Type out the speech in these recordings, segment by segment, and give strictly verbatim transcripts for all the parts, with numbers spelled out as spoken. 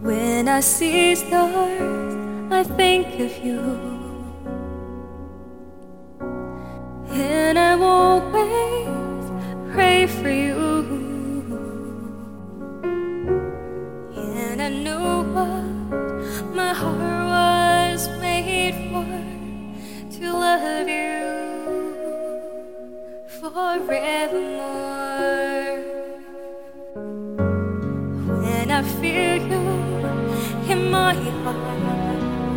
When I see stars, I think of you, and I will always pray for you. And I knew what my heart was made for, to love you forevermore. When I feel you in my heart,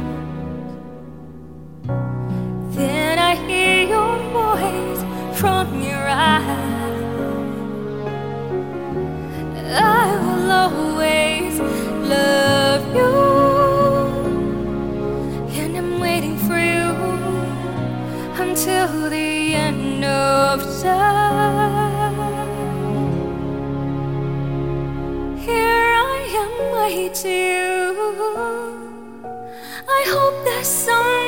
then I hear your voice from your eyes. I will always love you, and I'm waiting for you until the end of time. Here I am waiting. I hope that someday